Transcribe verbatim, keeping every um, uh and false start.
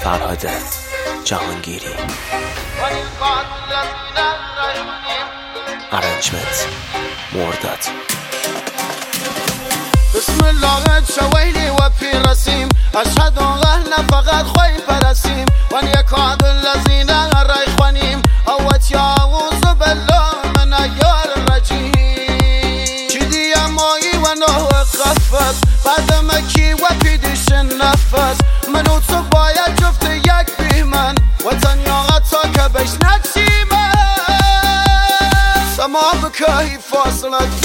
فرهاد جهانگیری. ارنجمنت مرداد. بسم الله شويلي وفي رسيم أشهد أن فقط خوي برسيم وأن يكاد الذين رايخونيم أوت يعوذ بالله من أيار الرجيم جدي يا ماي وأنه خفت بعد ما كي وفيدش النفس منو صبايا شفت يك بيمن وتنيا غطاك بيش نتشيمن سما بكاي فاصلت